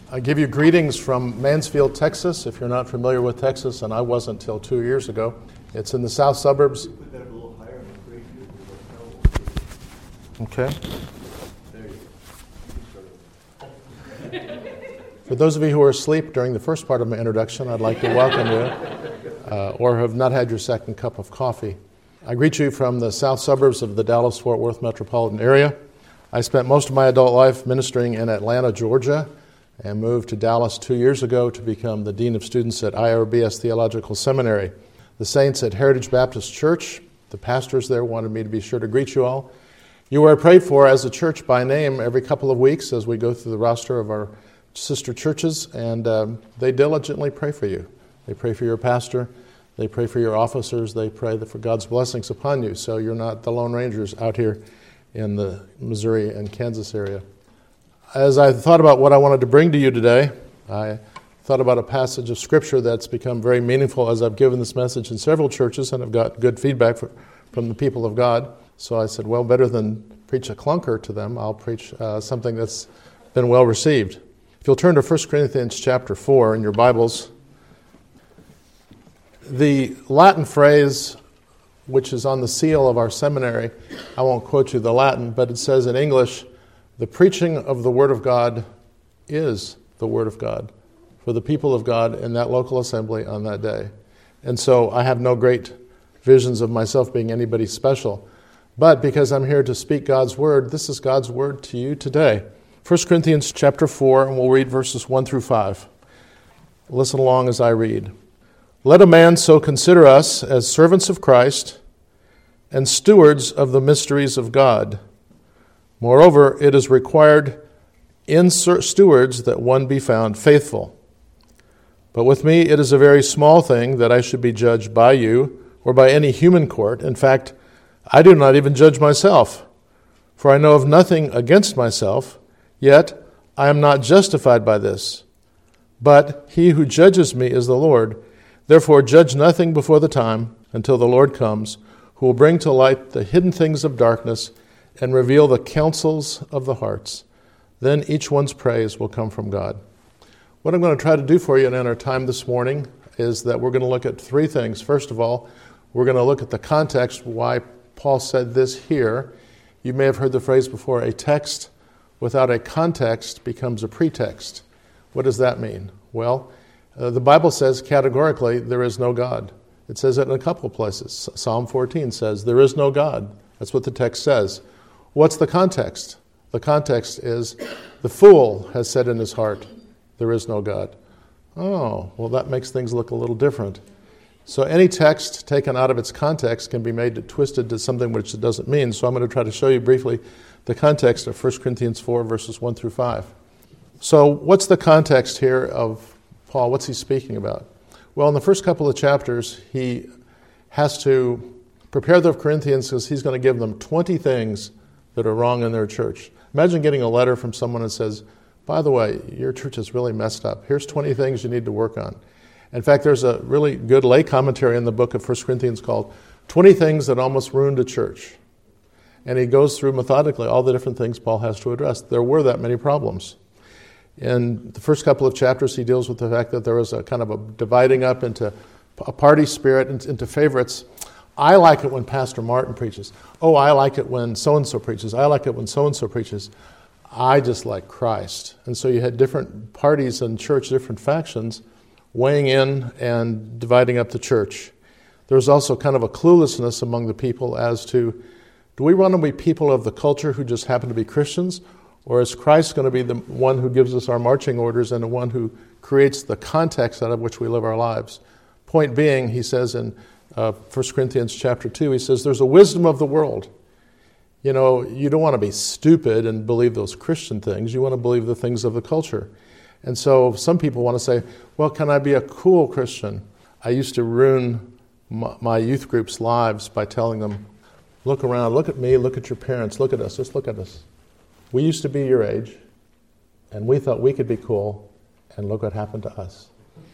I give you greetings from Mansfield, Texas. If you're not familiar with Texas, and I wasn't till 2 years ago, it's in the south suburbs. Put that a little higher on the Okay. There you go. For those of you who are asleep during the first part of my introduction, I'd like to welcome you, or have not had your second cup of coffee. I greet you from the south suburbs of the Dallas-Fort Worth metropolitan area. I spent most of my adult life ministering in Atlanta, Georgia, and moved to Dallas 2 years ago to become the Dean of Students at IRBS Theological Seminary. The saints at Heritage Baptist Church, the pastors there, wanted me to be sure to greet you all. You are prayed for as a church by name every couple of weeks as we go through the roster of our sister churches, and they diligently pray for you. They pray for your pastor. They pray for your officers. They pray for God's blessings upon you, so you're not the Lone Rangers out here in the Missouri and Kansas area. As I thought about what I wanted to bring to you today, I thought about a passage of Scripture that's become very meaningful as I've given this message in several churches and I've got good feedback from the people of God. So I said, well, better than preach a clunker to them, I'll preach something that's been well received. If you'll turn to 1 Corinthians chapter 4 in your Bibles, the Latin phrase which is on the seal of our seminary, I won't quote you the Latin, but it says in English, the preaching of the Word of God is the Word of God for the people of God in that local assembly on that day. And so I have no great visions of myself being anybody special. But because I'm here to speak God's Word, this is God's Word to you today. 1 Corinthians chapter 4, and we'll read verses 1 through 5. Listen along as I read. Let a man so consider us as servants of Christ and stewards of the mysteries of God. Moreover, it is required in stewards that one be found faithful. But with me it is a very small thing that I should be judged by you or by any human court. In fact, I do not even judge myself, for I know of nothing against myself, yet I am not justified by this. But he who judges me is the Lord. Therefore judge nothing before the time until the Lord comes, who will bring to light the hidden things of darkness and reveal the counsels of the hearts. Then each one's praise will come from God. What I'm going to try to do for you in our time this morning is that we're going to look at three things. First of all, we're going to look at the context, why Paul said this here. You may have heard the phrase before, a text without a context becomes a pretext. What does that mean? Well, the Bible says categorically there is no God. It says it in a couple of places. Psalm 14 says there is no God. That's what the text says. What's the context? The context is the fool has said in his heart, there is no God. Oh, well, that makes things look a little different. So any text taken out of its context can be made twisted to something which it doesn't mean. So I'm going to try to show you briefly the context of 1 Corinthians 4, verses 1 through 5. So what's the context here of Paul? What's he speaking about? Well, in the first couple of chapters, he has to prepare the Corinthians because he's going to give them 20 things that are wrong in their church. Imagine getting a letter from someone that says, by the way, your church is really messed up. Here's 20 things you need to work on. In fact, there's a really good lay commentary in the book of 1 Corinthians called 20 Things That Almost Ruined a Church. And he goes through methodically all the different things Paul has to address. There were that many problems. In the first couple of chapters, he deals with the fact that there was a kind of a dividing up into a party spirit, into favorites. I like it when Pastor Martin preaches. Oh, I like it when so-and-so preaches. I like it when so-and-so preaches. I just like Christ. And so you had different parties in church, different factions, weighing in and dividing up the church. There was also kind of a cluelessness among the people as to, do we want to be people of the culture who just happen to be Christians? Or is Christ going to be the one who gives us our marching orders and the one who creates the context out of which we live our lives? Point being, he says in 1 Corinthians chapter 2, he says, there's a wisdom of the world. You know, you don't want to be stupid and believe those Christian things. You want to believe the things of the culture. And so some people want to say, well, can I be a cool Christian? I used to ruin my youth group's lives by telling them, look around, look at me, look at your parents, look at us, just look at us. We used to be your age, and we thought we could be cool, and look what happened to us.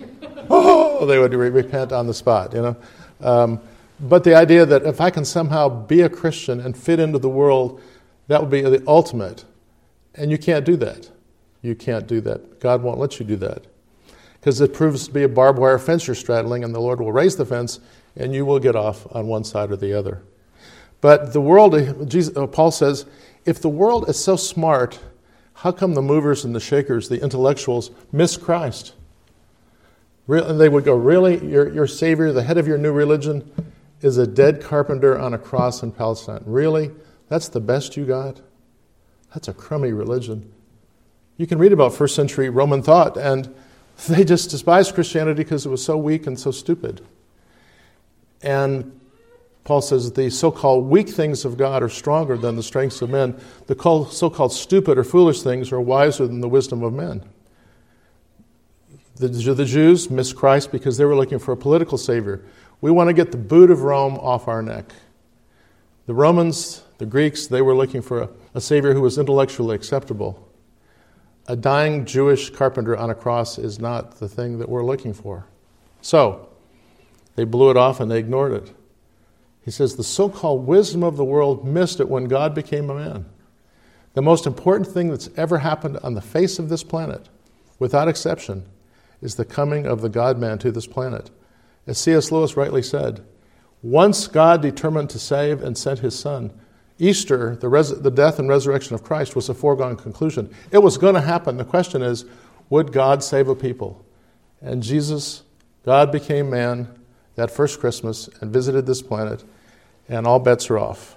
Oh, they would repent on the spot, you know. But the idea that if I can somehow be a Christian and fit into the world, that would be the ultimate. And you can't do that. You can't do that. God won't let you do that. Because it proves to be a barbed wire fence you're straddling, and the Lord will raise the fence, and you will get off on one side or the other. But the world, Paul says, if the world is so smart, how come the movers and the shakers, the intellectuals, miss Christ? And they would go, really? Your Savior, the head of your new religion, is a dead carpenter on a cross in Palestine. Really? That's the best you got? That's a crummy religion. You can read about first century Roman thought, and they just despised Christianity because it was so weak and so stupid. And Paul says the so-called weak things of God are stronger than the strengths of men. The so-called stupid or foolish things are wiser than the wisdom of men. The Jews missed Christ because they were looking for a political savior. We want to get the boot of Rome off our neck. The Romans, the Greeks, they were looking for a savior who was intellectually acceptable. A dying Jewish carpenter on a cross is not the thing that we're looking for. So, they blew it off and they ignored it. He says the so-called wisdom of the world missed it when God became a man. The most important thing that's ever happened on the face of this planet, without exception, is the coming of the God-man to this planet. As C.S. Lewis rightly said, once God determined to save and sent his Son, Easter, the death and resurrection of Christ, was a foregone conclusion. It was going to happen. The question is, would God save a people? And Jesus, God became man that first Christmas and visited this planet, and all bets are off.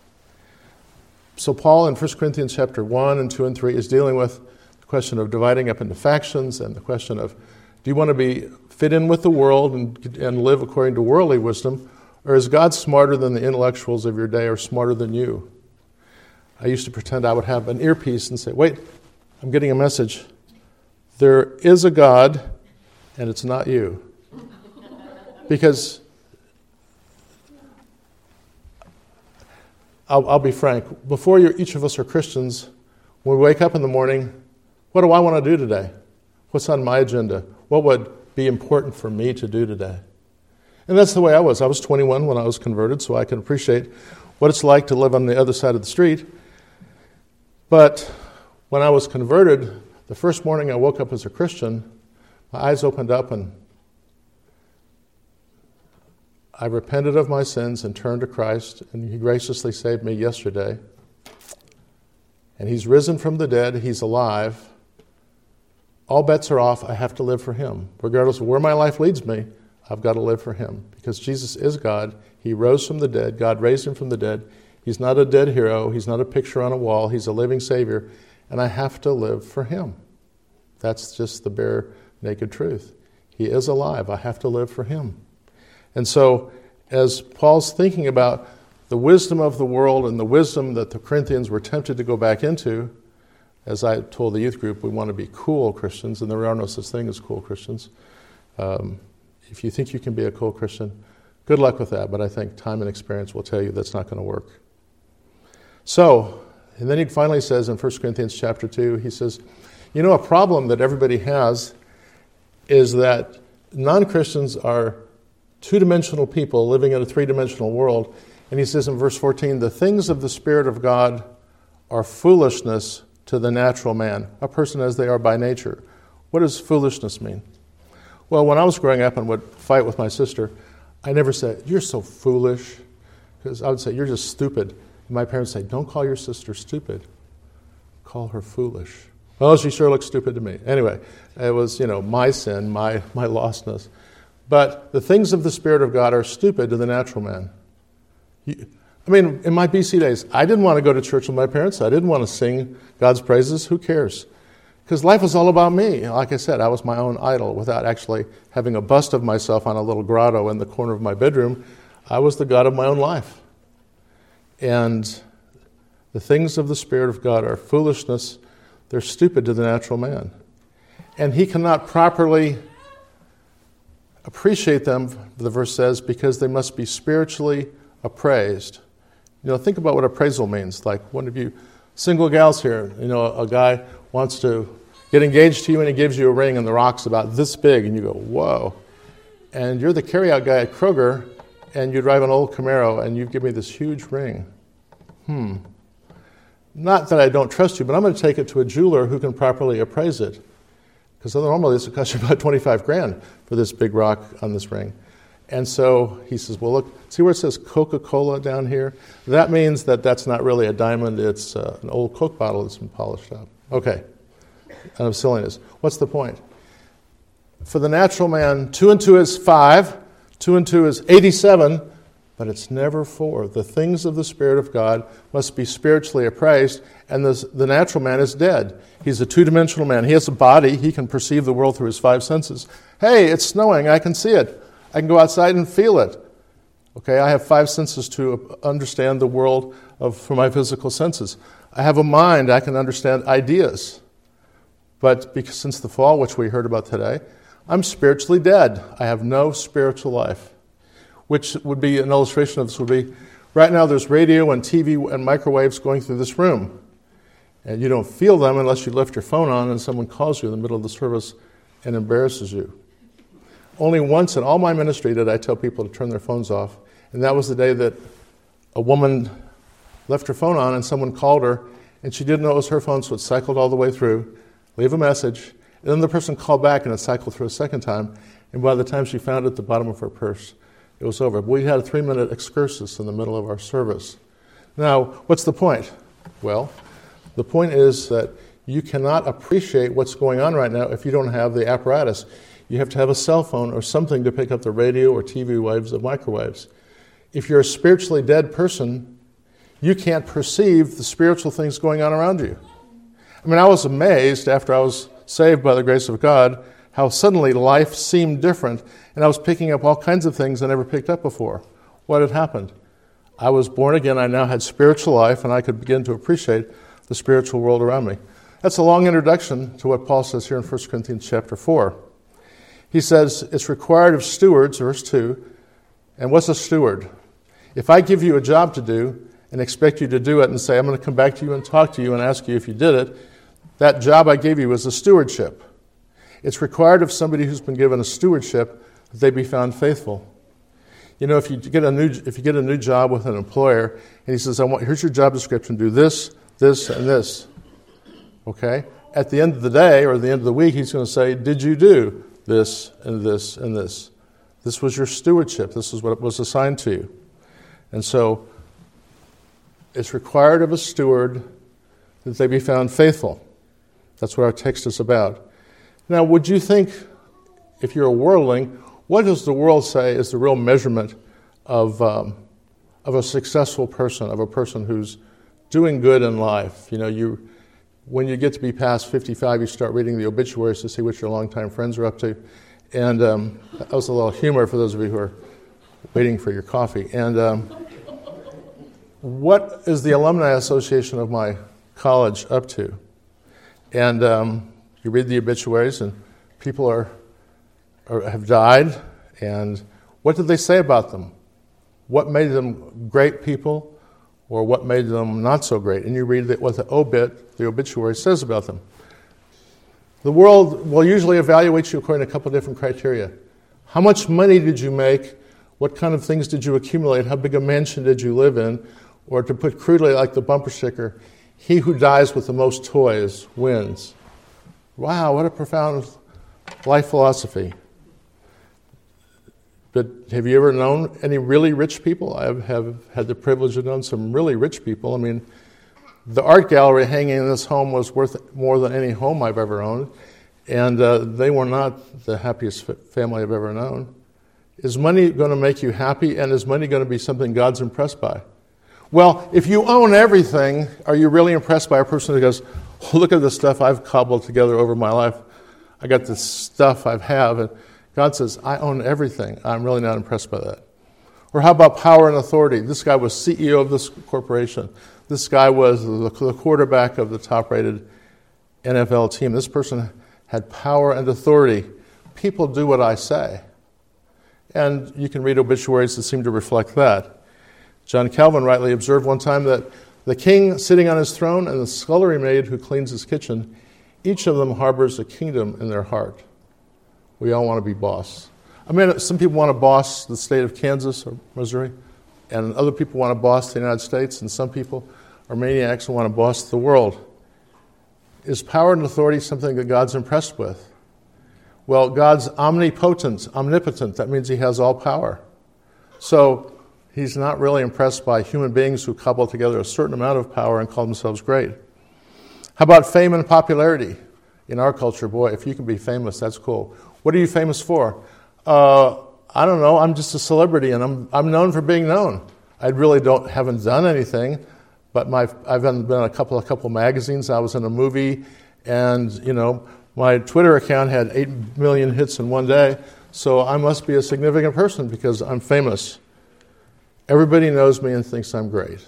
So Paul in 1 Corinthians chapter 1 and 2 and 3 is dealing with the question of dividing up into factions and the question of, do you want to fit in with the world and live according to worldly wisdom, or is God smarter than the intellectuals of your day or smarter than you? I used to pretend I would have an earpiece and say, wait, I'm getting a message. There is a God, and it's not you. Because I'll be frank, before each of us are Christians, when we wake up in the morning, what do I want to do today? What's on my agenda? What would be important for me to do today? And that's the way I was. I was 21 when I was converted, so I can appreciate what it's like to live on the other side of the street. But when I was converted, the first morning I woke up as a Christian, my eyes opened up and I repented of my sins and turned to Christ, and He graciously saved me yesterday. And He's risen from the dead. He's alive. All bets are off. I have to live for Him. Regardless of where my life leads me, I've got to live for Him. Because Jesus is God. He rose from the dead. God raised Him from the dead. He's not a dead hero. He's not a picture on a wall. He's a living Savior. And I have to live for Him. That's just the bare, naked truth. He is alive. I have to live for Him. And so, as Paul's thinking about the wisdom of the world and the wisdom that the Corinthians were tempted to go back into, as I told the youth group, we want to be cool Christians, and there are no such thing as cool Christians. If you think you can be a cool Christian, good luck with that, but I think time and experience will tell you that's not going to work. So, and then he finally says in 1 Corinthians chapter 2, he says, you know, a problem that everybody has is that non-Christians are two-dimensional people living in a three-dimensional world. And he says in verse 14, the things of the Spirit of God are foolishness to the natural man, a person as they are by nature. What does foolishness mean? Well, when I was growing up and would fight with my sister, I never said, you're so foolish, because I would say, you're just stupid. And my parents say, don't call your sister stupid. Call her foolish. Well, she sure looks stupid to me. Anyway, it was, my sin, my lostness. But the things of the Spirit of God are stupid to the natural man. In my BC days, I didn't want to go to church with my parents. I didn't want to sing God's praises. Who cares? Because life was all about me. Like I said, I was my own idol without actually having a bust of myself on a little grotto in the corner of my bedroom. I was the God of my own life. And the things of the Spirit of God are foolishness. They're stupid to the natural man. And he cannot properly appreciate them, the verse says, because they must be spiritually appraised. Think about what appraisal means. Like one of you single gals here, a guy wants to get engaged to you and he gives you a ring and the rock's about this big and you go, whoa. And you're the carryout guy at Kroger and you drive an old Camaro and you give me this huge ring. Not that I don't trust you, but I'm going to take it to a jeweler who can properly appraise it. Because normally this would cost you about 25 grand for this big rock on this ring. And so he says, well, look, see where it says Coca-Cola down here? That means that that's not really a diamond. It's an old Coke bottle that's been polished up. Okay, enough silliness. What's the point? For the natural man, 2 and 2 is 5, 2 and 2 is 87, but it's never 4. The things of the Spirit of God must be spiritually appraised, and the natural man is dead. He's a two-dimensional man. He has a body. He can perceive the world through his 5 senses. Hey, it's snowing. I can see it. I can go outside and feel it. Okay, I have 5 senses to understand the world from my physical senses. I have a mind. I can understand ideas. But because since the fall, which we heard about today, I'm spiritually dead. I have no spiritual life. Which would be an illustration of this would be, right now there's radio and TV and microwaves going through this room. And you don't feel them unless you lift your phone on and someone calls you in the middle of the service and embarrasses you. Only once in all my ministry did I tell people to turn their phones off. And that was the day that a woman left her phone on and someone called her and she didn't know it was her phone, so it cycled all the way through, leave a message, and then the person called back and it cycled through a second time. And by the time she found it at the bottom of her purse, it was over. We had a 3-minute excursus in the middle of our service. Now, what's the point? Well, the point is that you cannot appreciate what's going on right now if you don't have the apparatus. You have to have a cell phone or something to pick up the radio or TV waves or microwaves. If you're a spiritually dead person, you can't perceive the spiritual things going on around you. I mean, I was amazed after I was saved by the grace of God how suddenly life seemed different, and I was picking up all kinds of things I never picked up before. What had happened? I was born again. I now had spiritual life, and I could begin to appreciate the spiritual world around me. That's a long introduction to what Paul says here in 1 Corinthians chapter 4. He says, it's required of stewards, verse 2. And what's a steward? If I give you a job to do and expect you to do it and say, I'm going to come back to you and talk to you and ask you if you did it, that job I gave you is a stewardship. It's required of somebody who's been given a stewardship that they be found faithful. You know, if you get a new job with an employer and he says, here's your job description, do this, this, and this. Okay? At the end of the day or the end of the week, he's going to say, did you do this and this and this? This was your stewardship. This is what was assigned to you. And so it's required of a steward that they be found faithful. That's what our text is about. Now, would you think, if you're a worldling, what does the world say is the real measurement of a successful person, of a person who's doing good in life? You know, when you get to be past 55, you start reading the obituaries to see what your longtime friends are up to. And that was a little humor for those of you who are waiting for your coffee. And what is the Alumni Association of my college up to? And you read the obituaries, and people have died. And what did they say about them? What made them great people, or what made them not so great? And you read what the obituary says about them. The world will usually evaluate you according to a couple of different criteria. How much money did you make? What kind of things did you accumulate? How big a mansion did you live in? Or to put crudely, like the bumper sticker, he who dies with the most toys wins. Wow, what a profound life philosophy. But have you ever known any really rich people? I have had the privilege of knowing some really rich people. I mean, the art gallery hanging in this home was worth more than any home I've ever owned, and they were not the happiest family I've ever known. Is money going to make you happy, and is money going to be something God's impressed by? Well, if you own everything, are you really impressed by a person who goes, oh, look at the stuff I've cobbled together over my life. I got this stuff I have. And God says, I own everything. I'm really not impressed by that. Or how about power and authority? This guy was CEO of this corporation. This guy was the quarterback of the top-rated NFL team. This person had power and authority. People do what I say. And you can read obituaries that seem to reflect that. John Calvin rightly observed one time that the king sitting on his throne and the scullery maid who cleans his kitchen, each of them harbors a kingdom in their heart. We all want to be boss. I mean, some people want to boss the state of Kansas or Missouri, and other people want to boss the United States, and some people are maniacs and want to boss the world. Is power and authority something that God's impressed with? Well, God's omnipotent, omnipotent. That means he has all power. So he's not really impressed by human beings who cobble together a certain amount of power and call themselves great. How about fame and popularity? In our culture, boy, if you can be famous, that's cool. What are you famous for? I don't know. I'm just a celebrity, and I'm known for being known. I really haven't done anything, but I've been in a couple magazines. I was in a movie, and my Twitter account had 8 million hits in one day. So I must be a significant person because I'm famous. Everybody knows me and thinks I'm great.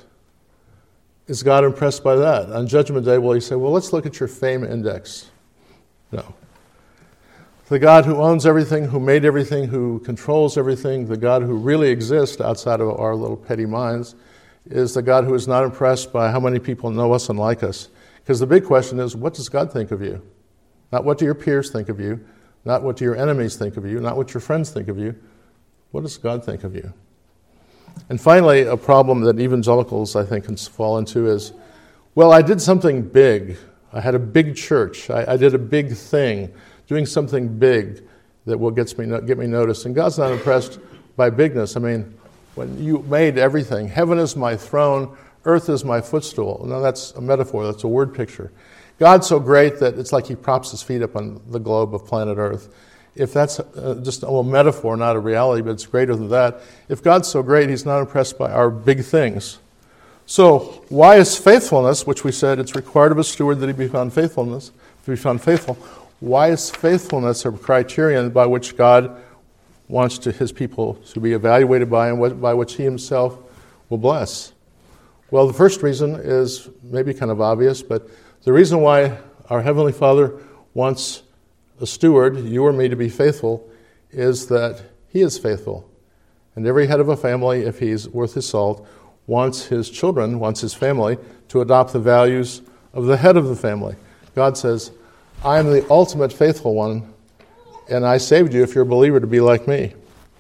Is God impressed by that? On Judgment Day, will he say, well, let's look at your fame index? No. The God who owns everything, who made everything, who controls everything, the God who really exists outside of our little petty minds, is the God who is not impressed by how many people know us and like us. Because the big question is, what does God think of you? Not what do your peers think of you, not what do your enemies think of you, not what your friends think of you. What does God think of you? And finally, a problem that evangelicals, I think, can fall into is, well, I did something big. I had a big church. I did a big thing, doing something big that will get me noticed. And God's not impressed by bigness. I mean, when you made everything, heaven is my throne, earth is my footstool. Now that's a metaphor, that's a word picture. God's so great that it's like he props his feet up on the globe of planet Earth. If that's just a metaphor, not a reality, but it's greater than that, if God's so great, he's not impressed by our big things. So why is faithfulness, which we said it's required of a steward that he be found faithful, why is faithfulness a criterion by which God wants his people to be evaluated by and by which he himself will bless? Well, the first reason is maybe kind of obvious, but the reason why our Heavenly Father wants a steward, you or me, to be faithful is that he is faithful. And every head of a family, if he's worth his salt, wants his children, wants his family, to adopt the values of the head of the family. God says, I am the ultimate faithful one, and I saved you, if you're a believer, to be like me.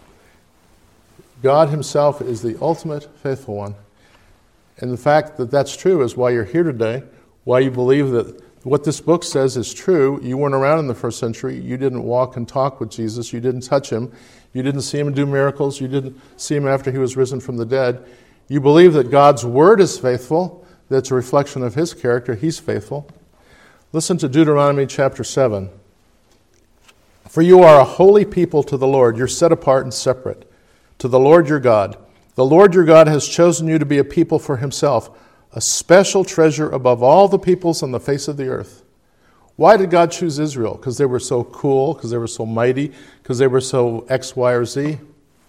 God himself is the ultimate faithful one. And the fact that that's true is why you're here today, why you believe that what this book says is true. You weren't around in the first century. You didn't walk and talk with Jesus. You didn't touch him. You didn't see him do miracles. You didn't see him after he was risen from the dead. You believe that God's word is faithful, that it's a reflection of his character. He's faithful. Listen to Deuteronomy chapter 7. For you are a holy people to the Lord. You're set apart and separate. To the Lord your God. The Lord your God has chosen you to be a people for himself, a special treasure above all the peoples on the face of the earth. Why did God choose Israel? Because they were so cool, because they were so mighty, because they were so X, Y, or Z?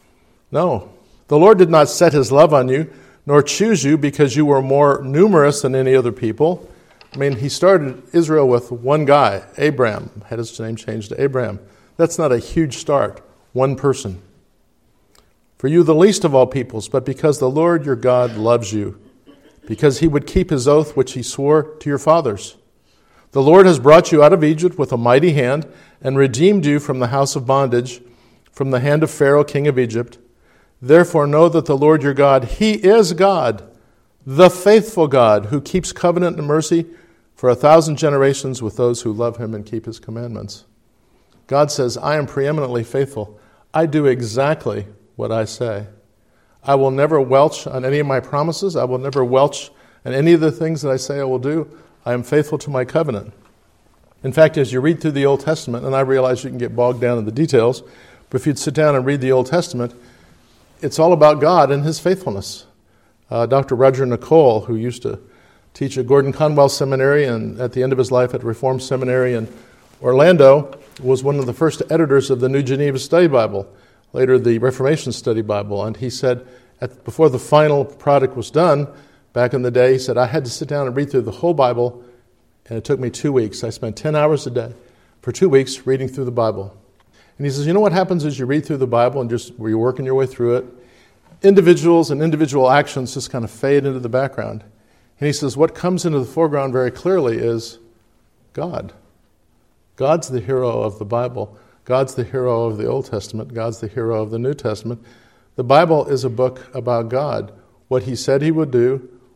No. The Lord did not set his love on you, nor choose you because you were more numerous than any other people. I mean, he started Israel with one guy, Abraham, had his name changed to Abraham. That's not a huge start, one person. For you the least of all peoples, but because the Lord your God loves you, because he would keep his oath which he swore to your fathers. The Lord has brought you out of Egypt with a mighty hand and redeemed you from the house of bondage, from the hand of Pharaoh, king of Egypt. Therefore know that the Lord your God, he is God, the faithful God, who keeps covenant and mercy for 1,000 generations with those who love him and keep his commandments. God says, I am preeminently faithful. I do exactly what I say. I will never welch on any of my promises. I will never welch on any of the things that I say I will do. I am faithful to my covenant. In fact, as you read through the Old Testament, and I realize you can get bogged down in the details, but if you'd sit down and read the Old Testament, it's all about God and his faithfulness. Dr. Roger Nicole, who used to teach at Gordon Conwell Seminary and at the end of his life at Reformed Seminary in Orlando, was one of the first editors of the New Geneva Study Bible, later the Reformation Study Bible. And he said, before the final product was done, back in the day, he said, I had to sit down and read through the whole Bible, and it took me 2 weeks. I spent 10 hours a day for 2 weeks reading through the Bible. And he says, you know what happens as you read through the Bible and just where you're working your way through it? Individuals and individual actions just kind of fade into the background. And he says, what comes into the foreground very clearly is God. God's the hero of the Bible. God's the hero of the Old Testament. God's the hero of the New Testament. The Bible is a book about God, what he said he would do,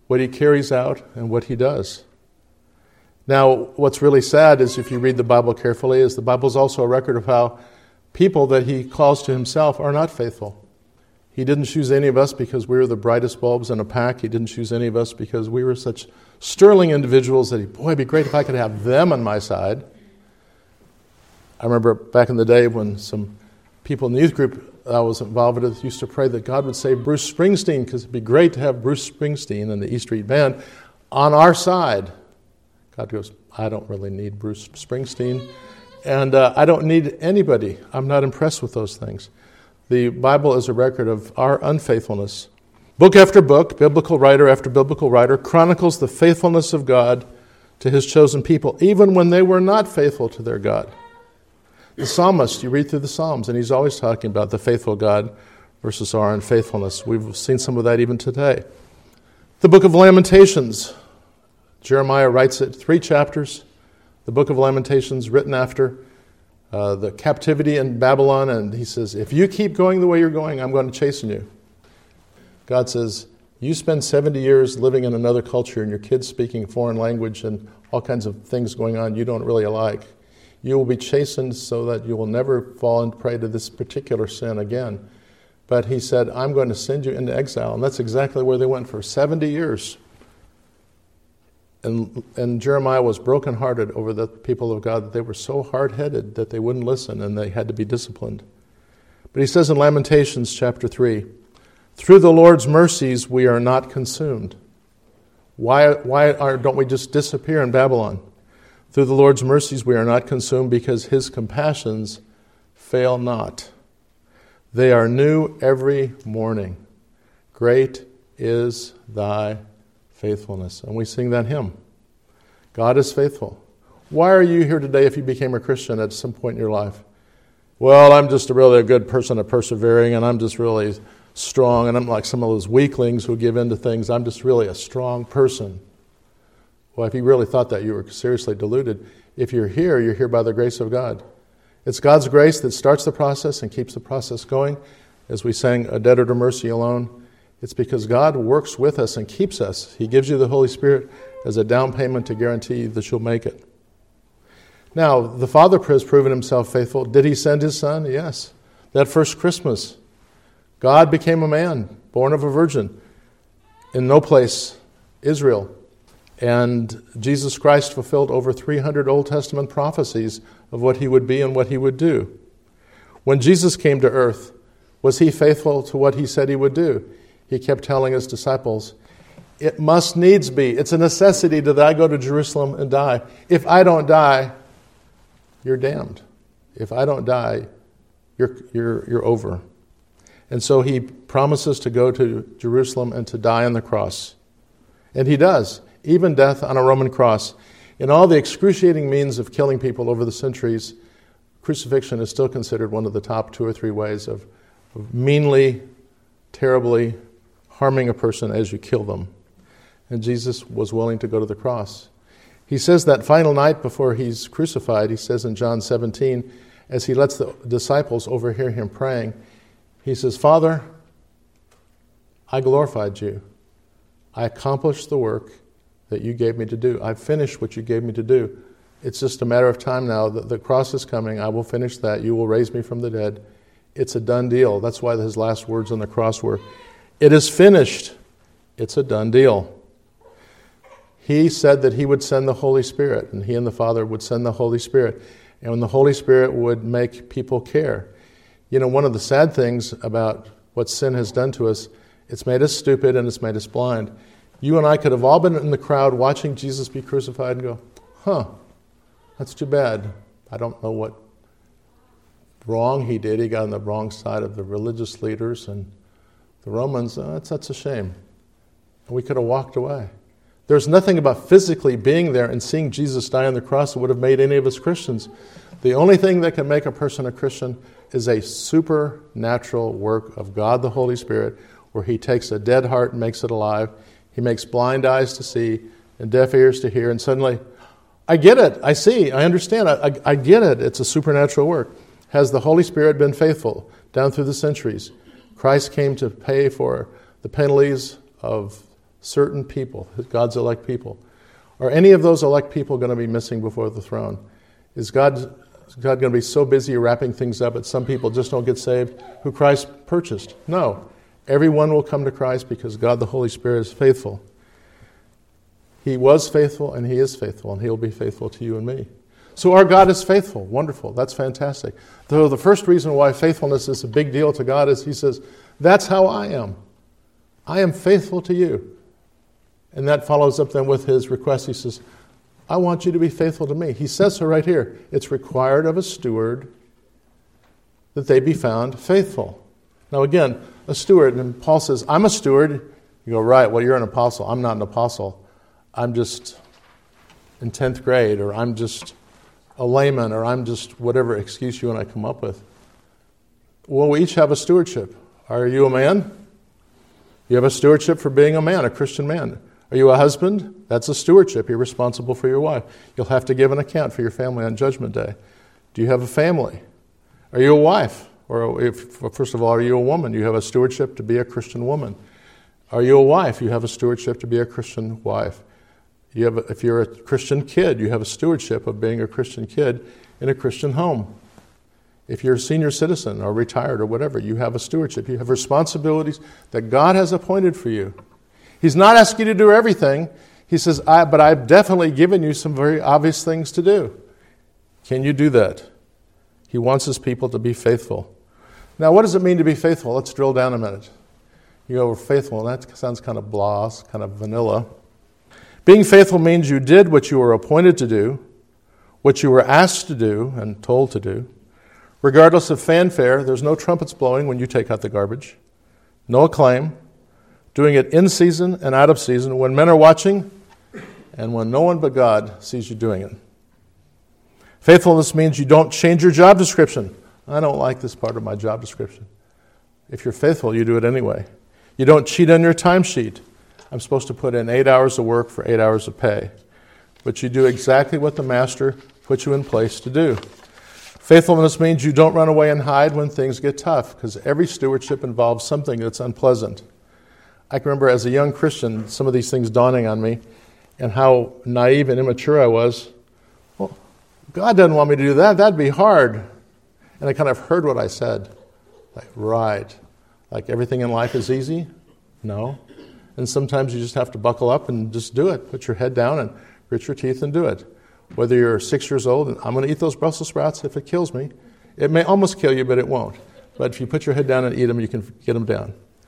what he carries out, and what he does. Now, what's really sad is if you read the Bible carefully, is the Bible is also a record of how people that he calls to himself are not faithful. He didn't choose any of us because we were the brightest bulbs in a pack. He didn't choose any of us because we were such sterling individuals that it'd be great if I could have them on my side. I remember back in the day when some people in the youth group I was involved with used to pray that God would save Bruce Springsteen, because it'd be great to have Bruce Springsteen and the E Street Band on our side. God goes, I don't really need Bruce Springsteen, and I don't need anybody. I'm not impressed with those things. The Bible is a record of our unfaithfulness. Book after book, biblical writer after biblical writer chronicles the faithfulness of God to his chosen people, even when they were not faithful to their God. The psalmist, you read through the Psalms, and he's always talking about the faithful God versus our unfaithfulness. We've seen some of that even today. The book of Lamentations, Jeremiah writes it, 3 chapters. The book of Lamentations written after the captivity in Babylon, and he says, if you keep going the way you're going, I'm going to chasten you. God says, you spend 70 years living in another culture and your kids speaking foreign language and all kinds of things going on you don't really like. You will be chastened so that you will never fall and prey to this particular sin again. But he said, I'm going to send you into exile. And that's exactly where they went for 70 years. And Jeremiah was brokenhearted over the people of God, that they were so hard-headed that they wouldn't listen and they had to be disciplined. But he says in Lamentations chapter 3, through the Lord's mercies we are not consumed. Why don't we just disappear in Babylon? Through the Lord's mercies we are not consumed, because his compassions fail not. They are new every morning. Great is thy faithfulness. And we sing that hymn. God is faithful. Why are you here today if you became a Christian at some point in your life? Well, I'm just really a good person at persevering, and I'm just really strong, and I'm like some of those weaklings who give in to things. I'm just really a strong person. Well, if you really thought that, you were seriously deluded. If you're here by the grace of God. It's God's grace that starts the process and keeps the process going. As we sang, a debtor to mercy alone. It's because God works with us and keeps us. He gives you the Holy Spirit as a down payment to guarantee that you'll make it. Now, the Father has proven himself faithful. Did he send his Son? Yes. That first Christmas, God became a man, born of a virgin, in no place, Israel. And Jesus Christ fulfilled over 300 Old Testament prophecies of what he would be and what he would do. When Jesus came to earth, was he faithful to what he said he would do? He kept telling his disciples, it must needs be. It's a necessity that I go to Jerusalem and die. If I don't die, you're damned. If I don't die, you're over. And so he promises to go to Jerusalem and to die on the cross. And he does. Even death on a Roman cross. In all the excruciating means of killing people over the centuries, crucifixion is still considered one of the top 2 or 3 ways of meanly, terribly harming a person as you kill them. And Jesus was willing to go to the cross. He says that final night before he's crucified, he says in John 17, as he lets the disciples overhear him praying, he says, Father, I glorified you. I accomplished the work that you gave me to do. I've finished what you gave me to do. It's just a matter of time now. The cross is coming. I will finish that. You will raise me from the dead. It's a done deal. That's why his last words on the cross were, it is finished. It's a done deal. He said that he would send the Holy Spirit, and he and the Father would send the Holy Spirit. And when the Holy Spirit would make people care. You know, one of the sad things about what sin has done to us, it's made us stupid and it's made us blind. You and I could have all been in the crowd watching Jesus be crucified and go, that's too bad. I don't know what wrong he did. He got on the wrong side of the religious leaders and the Romans. That's a shame. And we could have walked away. There's nothing about physically being there and seeing Jesus die on the cross that would have made any of us Christians. The only thing that can make a person a Christian is a supernatural work of God the Holy Spirit, where he takes a dead heart and makes it alive. He makes blind eyes to see and deaf ears to hear, and suddenly, I get it, I see, I understand, I get it. It's a supernatural work. Has the Holy Spirit been faithful down through the centuries? Christ came to pay for the penalties of certain people, God's elect people. Are any of those elect people going to be missing before the throne? Is God going to be so busy wrapping things up that some people just don't get saved who Christ purchased? No. Everyone will come to Christ because God the Holy Spirit is faithful. He was faithful and He is faithful, and He will be faithful to you and me. So our God is faithful. Wonderful. That's fantastic. Though the first reason why faithfulness is a big deal to God is He says, that's how I am. I am faithful to you. And that follows up then with His request. He says, I want you to be faithful to me. He says so right here. It's required of a steward that they be found faithful. Now again, a steward, and Paul says, I'm a steward. You go, right, well, you're an apostle. I'm not an apostle. I'm just in 10th grade, or I'm just a layman, or I'm just whatever excuse you and I come up with. Well, we each have a stewardship. Are you a man? You have a stewardship for being a man, a Christian man. Are you a husband? That's a stewardship. You're responsible for your wife. You'll have to give an account for your family on Judgment Day. Do you have a family? Are you a wife? Or first of all, are you a woman? You have a stewardship to be a Christian woman. Are you a wife? You have a stewardship to be a Christian wife. If you're a Christian kid, you have a stewardship of being a Christian kid in a Christian home. If you're a senior citizen or retired or whatever, you have a stewardship. You have responsibilities that God has appointed for you. He's not asking you to do everything. He says, but I've definitely given you some very obvious things to do. Can you do that? He wants His people to be faithful. Now, what does it mean to be faithful? Let's drill down a minute. You go, we're faithful, and that sounds kind of blah, kind of vanilla. Being faithful means you did what you were appointed to do, what you were asked to do and told to do. Regardless of fanfare, there's no trumpets blowing when you take out the garbage. No acclaim. Doing it in season and out of season, when men are watching and when no one but God sees you doing it. Faithfulness means you don't change your job description. I don't like this part of my job description. If you're faithful, you do it anyway. You don't cheat on your timesheet. I'm supposed to put in 8 hours of work for 8 hours of pay. But you do exactly what the master put you in place to do. Faithfulness means you don't run away and hide when things get tough, because every stewardship involves something that's unpleasant. I can remember as a young Christian, some of these things dawning on me, and how naive and immature I was. Well, God doesn't want me to do that. That'd be hard. And I kind of heard what I said. Like, right. Like everything in life is easy? No. And sometimes you just have to buckle up and just do it. Put your head down and grit your teeth and do it. Whether you're 6 years old, and I'm going to eat those Brussels sprouts if it kills me. It may almost kill you, but it won't. But if you put your head down and eat them, you can get them down.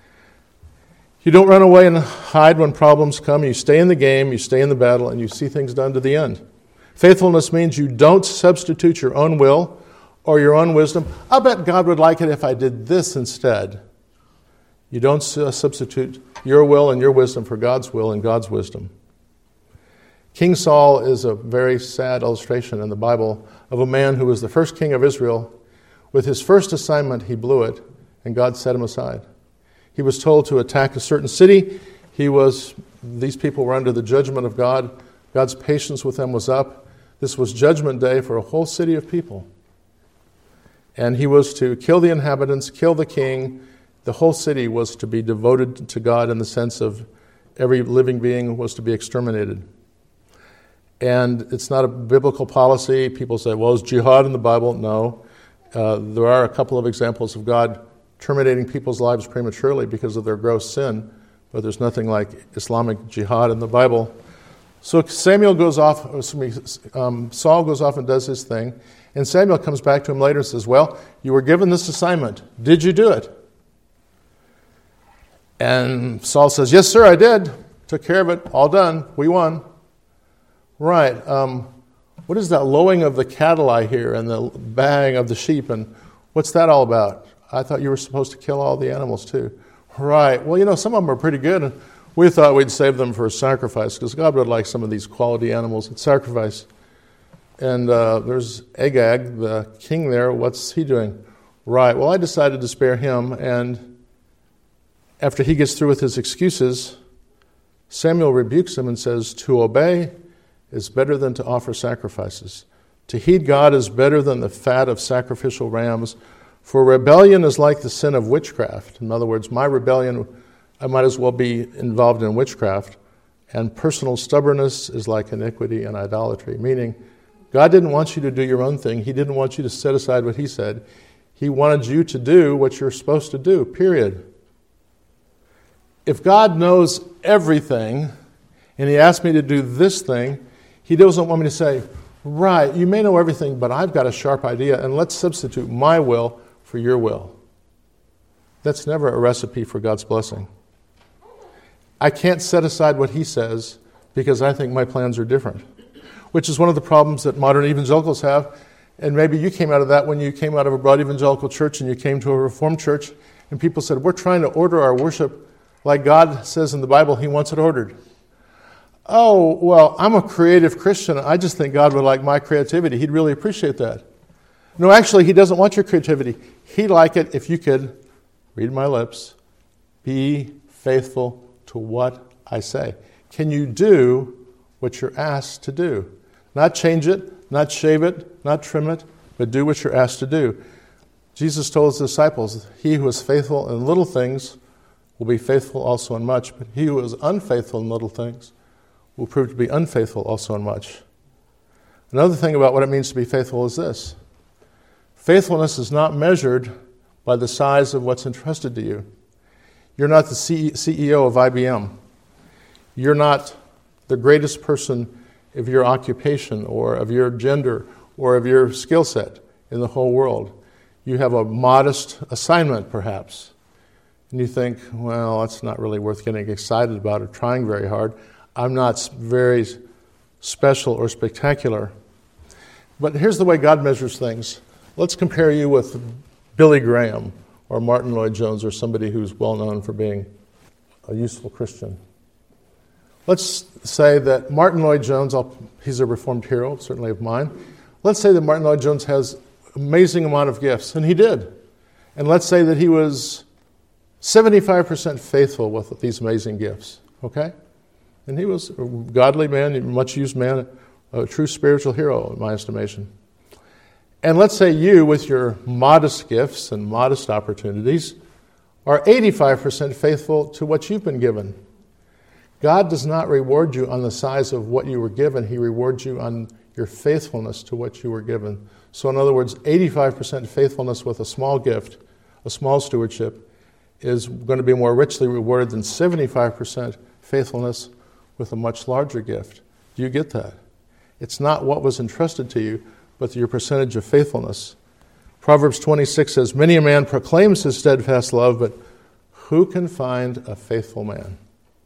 You don't run away and hide when problems come. You stay in the game, you stay in the battle, and you see things done to the end. Faithfulness means you don't substitute your own will or your own wisdom. I bet God would like it if I did this instead. You don't substitute your will and your wisdom for God's will and God's wisdom. King Saul is a very sad illustration in the Bible of a man who was the first king of Israel. With his first assignment, he blew it, and God set him aside. He was told to attack a certain city. These people were under the judgment of God. God's patience with them was up. This was judgment day for a whole city of people. And he was to kill the inhabitants, kill the king. The whole city was to be devoted to God in the sense of every living being was to be exterminated. And it's not a biblical policy. People say, well, is jihad in the Bible? No. There are a couple of examples of God terminating people's lives prematurely because of their gross sin, but there's nothing like Islamic jihad in the Bible. So Saul goes off and does his thing, and Samuel comes back to him later and says, well, you were given this assignment. Did you do it? And Saul says, yes, sir, I did. Took care of it. All done. We won. Right. What is that lowing of the cattle I hear and the baying of the sheep? And what's that all about? I thought you were supposed to kill all the animals too. Right. Well, some of them are pretty good. And we thought we'd save them for a sacrifice because God would like some of these quality animals at sacrifice. And there's Agag, the king there. What's he doing? Right. Well, I decided to spare him. And after he gets through with his excuses, Samuel rebukes him and says, to obey is better than to offer sacrifices. To heed God is better than the fat of sacrificial rams. For rebellion is like the sin of witchcraft. In other words, my rebellion I might as well be involved in witchcraft. And personal stubbornness is like iniquity and idolatry, meaning God didn't want you to do your own thing. He didn't want you to set aside what He said. He wanted you to do what you're supposed to do, period. If God knows everything, and He asked me to do this thing, He doesn't want me to say, right, you may know everything, but I've got a sharp idea, and let's substitute my will for your will. That's never a recipe for God's blessing. I can't set aside what He says because I think my plans are different, which is one of the problems that modern evangelicals have. And maybe you came out of that when you came out of a broad evangelical church and you came to a Reformed church, and people said, we're trying to order our worship like God says in the Bible He wants it ordered. Oh, well, I'm a creative Christian. I just think God would like my creativity. He'd really appreciate that. No, actually, He doesn't want your creativity. He'd like it if you could, read my lips, be faithful to what I say. Can you do what you're asked to do? Not change it, not shave it, not trim it, but do what you're asked to do. Jesus told His disciples, he who is faithful in little things will be faithful also in much, but he who is unfaithful in little things will prove to be unfaithful also in much. Another thing about what it means to be faithful is this. Faithfulness is not measured by the size of what's entrusted to you. You're not the CEO of IBM. You're not the greatest person of your occupation or of your gender or of your skill set in the whole world. You have a modest assignment, perhaps. And you think, well, that's not really worth getting excited about or trying very hard. I'm not very special or spectacular. But here's the way God measures things. Let's compare you with Billy Graham or Martin Lloyd-Jones or somebody who's well known for being a useful Christian. Let's say that Martin Lloyd-Jones, he's a Reformed hero, certainly of mine. Let's say that Martin Lloyd-Jones has an amazing amount of gifts, and he did. And let's say that he was 75% faithful with these amazing gifts, okay? And he was a godly man, a much-used man, a true spiritual hero in my estimation. And let's say you, with your modest gifts and modest opportunities, are 85% faithful to what you've been given. God does not reward you on the size of what you were given. He rewards you on your faithfulness to what you were given. So in other words, 85% faithfulness with a small gift, a small stewardship, is going to be more richly rewarded than 75% faithfulness with a much larger gift. Do you get that? It's not what was entrusted to you, but your percentage of faithfulness. Proverbs 26 says, many a man proclaims his steadfast love, but who can find a faithful man?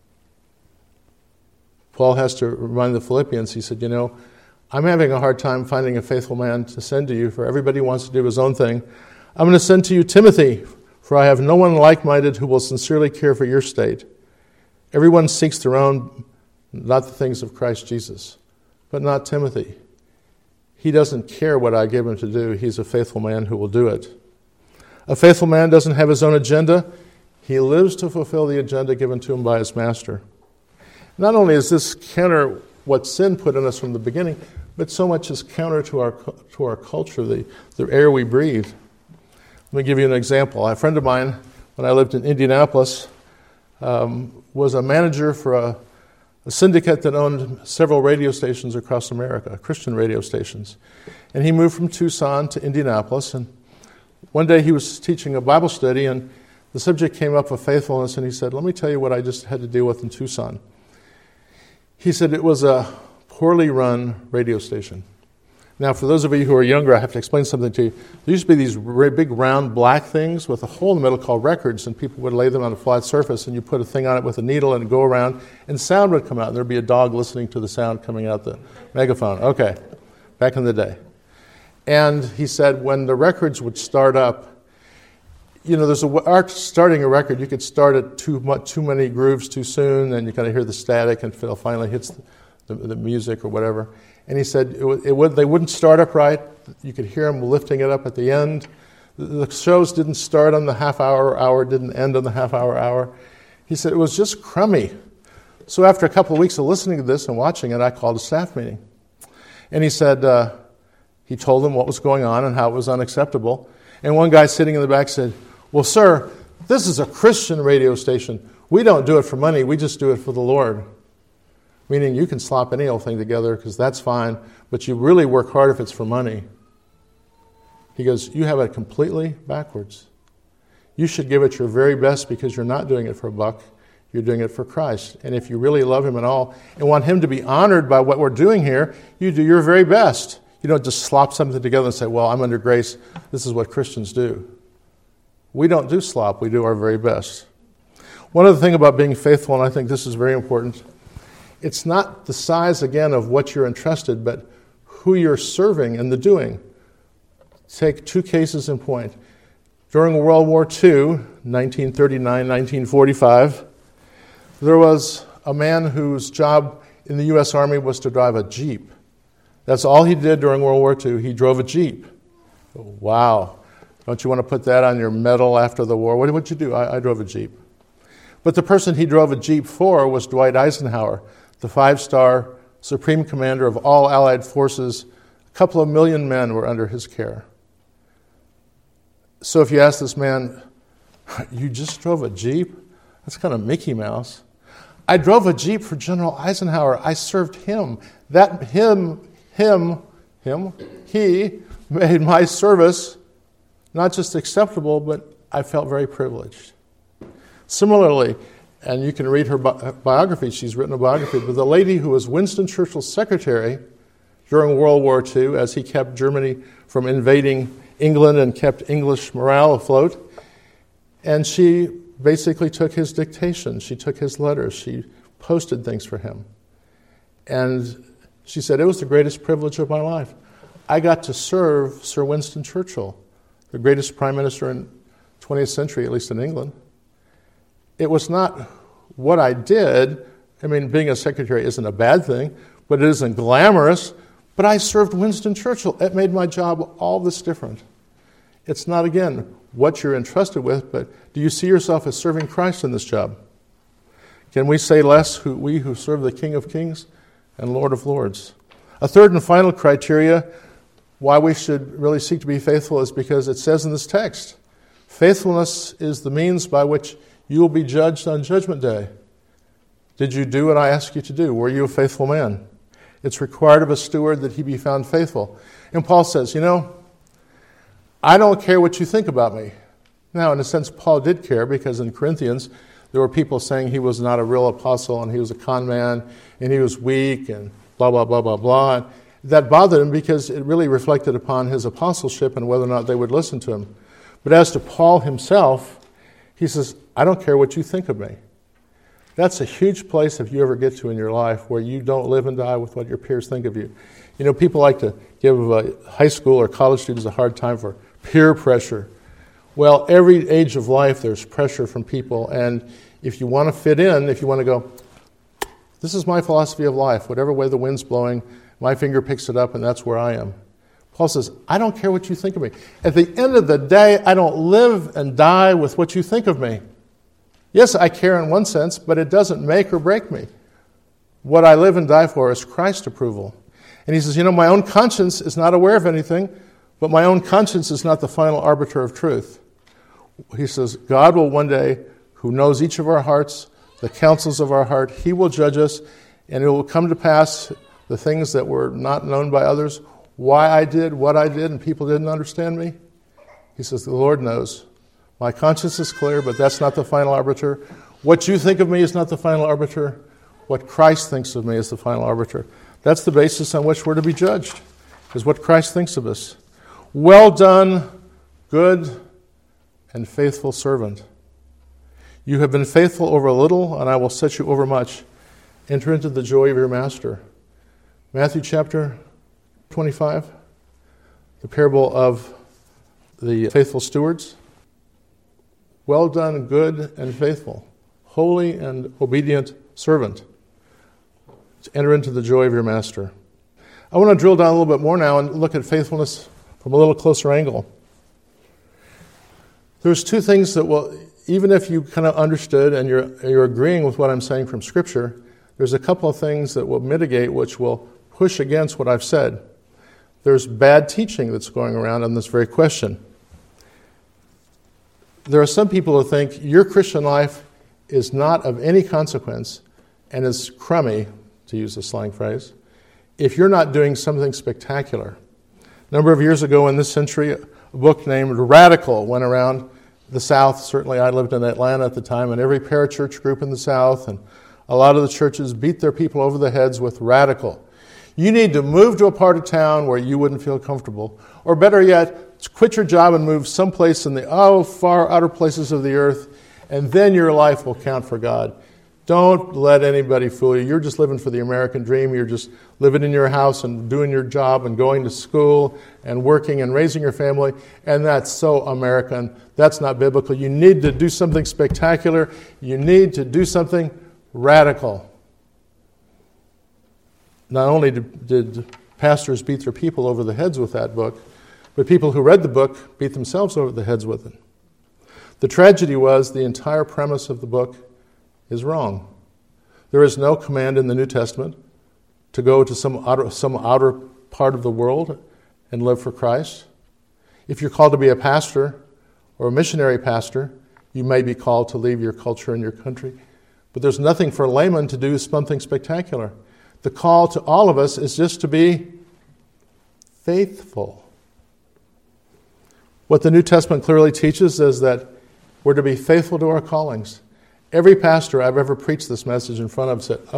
Paul has to remind the Philippians, he said, I'm having a hard time finding a faithful man to send to you, for everybody wants to do his own thing. I'm going to send to you Timothy, for I have no one like-minded who will sincerely care for your state. Everyone seeks their own, not the things of Christ Jesus, but not Timothy. He doesn't care what I give him to do. He's a faithful man who will do it. A faithful man doesn't have his own agenda. He lives to fulfill the agenda given to him by his master. Not only is this counter what sin put in us from the beginning, but so much is counter to our culture, the air we breathe. Let me give you an example. A friend of mine, when I lived in Indianapolis, was a manager for a syndicate that owned several radio stations across America, Christian radio stations. And he moved from Tucson to Indianapolis. And one day he was teaching a Bible study, and the subject came up of faithfulness, and he said, let me tell you what I just had to deal with in Tucson. He said it was a poorly run radio station. Now, for those of you who are younger, I have to explain something to you. There used to be these big round black things with a hole in the middle called records, and people would lay them on a flat surface, and you put a thing on it with a needle and it'd go around, and sound would come out, and there'd be a dog listening to the sound coming out the megaphone. Okay, back in the day. And he said when the records would start up, there's starting a record, you could start it too many grooves too soon, and you kind of hear the static until it finally hits the music or whatever. And he said they wouldn't start up right. You could hear them lifting it up at the end. The shows didn't start on the half-hour, didn't end on the half-hour. He said it was just crummy. So after a couple of weeks of listening to this and watching it, I called a staff meeting. And he said, he told them what was going on and how it was unacceptable. And one guy sitting in the back said, well, sir, this is a Christian radio station. We don't do it for money, we just do it for the Lord. Meaning you can slop any old thing together because that's fine, but you really work hard if it's for money. He goes, you have it completely backwards. You should give it your very best because you're not doing it for a buck. You're doing it for Christ. And if you really love him at all and want him to be honored by what we're doing here, you do your very best. You don't just slop something together and say, well, I'm under grace. This is what Christians do. We don't do slop. We do our very best. One other thing about being faithful, and I think this is very important, it's not the size, again, of what you're entrusted, but who you're serving and the doing. Take two cases in point. During World War II, 1939, 1945, there was a man whose job in the U.S. Army was to drive a Jeep. That's all he did during World War II. He drove a Jeep. Wow. Don't you want to put that on your medal after the war? What would you do? I drove a Jeep. But the person he drove a Jeep for was Dwight Eisenhower, the 5-star Supreme Commander of all Allied forces. A couple of million men were under his care. So if you ask this man, you just drove a Jeep? That's kind of Mickey Mouse. I drove a Jeep for General Eisenhower. I served him. He made my service not just acceptable, but I felt very privileged. Similarly, and you can read her biography, she's written a biography, but the lady who was Winston Churchill's secretary during World War II, as he kept Germany from invading England and kept English morale afloat, and she basically took his dictation, she took his letters, she posted things for him. And she said, it was the greatest privilege of my life. I got to serve Sir Winston Churchill, the greatest prime minister in the 20th century, at least in England. It was not what I did. I mean, being a secretary isn't a bad thing, but it isn't glamorous. But I served Winston Churchill. It made my job all this different. It's not, again, what you're entrusted with, but do you see yourself as serving Christ in this job? Can we say less, we who serve the King of Kings and Lord of Lords? A third and final criteria why we should really seek to be faithful is because it says in this text, faithfulness is the means by which you will be judged on Judgment Day. Did you do what I asked you to do? Were you a faithful man? It's required of a steward that he be found faithful. And Paul says, I don't care what you think about me. Now, in a sense, Paul did care because in Corinthians, there were people saying he was not a real apostle and he was a con man and he was weak and blah, blah, blah, blah, blah. And that bothered him because it really reflected upon his apostleship and whether or not they would listen to him. But as to Paul himself, he says, I don't care what you think of me. That's a huge place if you ever get to in your life where you don't live and die with what your peers think of you. People like to give high school or college students a hard time for peer pressure. Well, every age of life there's pressure from people, and if you want to fit in, if you want to go, this is my philosophy of life, whatever way the wind's blowing, my finger picks it up and that's where I am. Paul says, I don't care what you think of me. At the end of the day, I don't live and die with what you think of me. Yes, I care in one sense, but it doesn't make or break me. What I live and die for is Christ's approval. And he says, my own conscience is not aware of anything, but my own conscience is not the final arbiter of truth. He says, God will one day, who knows each of our hearts, the counsels of our heart, he will judge us, and it will come to pass the things that were not known by others, why I did what I did, and people didn't understand me. He says, the Lord knows. My conscience is clear, but that's not the final arbiter. What you think of me is not the final arbiter. What Christ thinks of me is the final arbiter. That's the basis on which we're to be judged, is what Christ thinks of us. Well done, good and faithful servant. You have been faithful over a little, and I will set you over much. Enter into the joy of your master. Matthew chapter 25, the parable of the faithful stewards. Well done, good and faithful, holy and obedient servant. To enter into the joy of your master. I want to drill down a little bit more now and look at faithfulness from a little closer angle. There's two things that will, even if you kind of understood and you're agreeing with what I'm saying from Scripture, there's a couple of things that will mitigate, which will push against what I've said. There's bad teaching that's going around on this very question. There are some people who think your Christian life is not of any consequence and is crummy, to use a slang phrase, if you're not doing something spectacular. A number of years ago in this century, a book named Radical went around the South. Certainly I lived in Atlanta at the time, and every parachurch group in the South and a lot of the churches beat their people over the heads with radical. You need to move to a part of town where you wouldn't feel comfortable. Or better yet, quit your job and move someplace in the far outer places of the earth, and then your life will count for God. Don't let anybody fool you. You're just living for the American dream. You're just living in your house and doing your job and going to school and working and raising your family, and that's so American. That's not biblical. You need to do something spectacular. You need to do something radical. Not only did pastors beat their people over the heads with that book, but people who read the book beat themselves over the heads with it. The tragedy was the entire premise of the book is wrong. There is no command in the New Testament to go to some outer part of the world and live for Christ. If you're called to be a pastor or a missionary pastor, you may be called to leave your culture and your country. But there's nothing for laymen to do something spectacular. The call to all of us is just to be faithful. What the New Testament clearly teaches is that we're to be faithful to our callings. Every pastor I've ever preached this message in front of said,